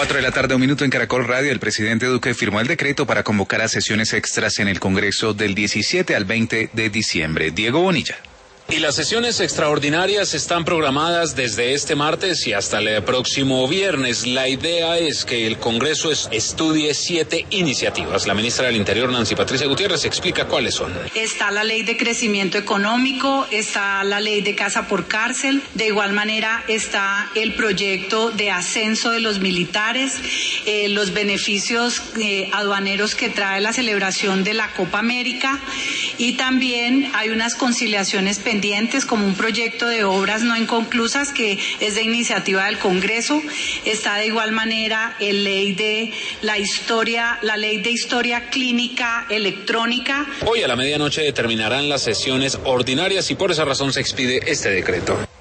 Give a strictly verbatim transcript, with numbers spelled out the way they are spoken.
Cuatro de la tarde, un minuto en Caracol Radio. El presidente Duque firmó el decreto para convocar a sesiones extras en el Congreso del diecisiete al veinte de diciembre. Diego Bonilla. Y las sesiones extraordinarias están programadas desde este martes y hasta el próximo viernes. La idea es que el Congreso estudie siete iniciativas. La ministra del Interior, Nancy Patricia Gutiérrez, explica cuáles son. Está la ley de crecimiento económico, está la ley de casa por cárcel, de igual manera está el proyecto de ascenso de los militares, eh, los beneficios eh, aduaneros que trae la celebración de la Copa América, y también hay unas conciliaciones pendientes como un proyecto de obras no inconclusas que es de iniciativa del Congreso. Está de igual manera el ley de la historia, la ley de historia clínica electrónica. Hoy a la medianoche determinarán las sesiones ordinarias y por esa razón se expide este decreto.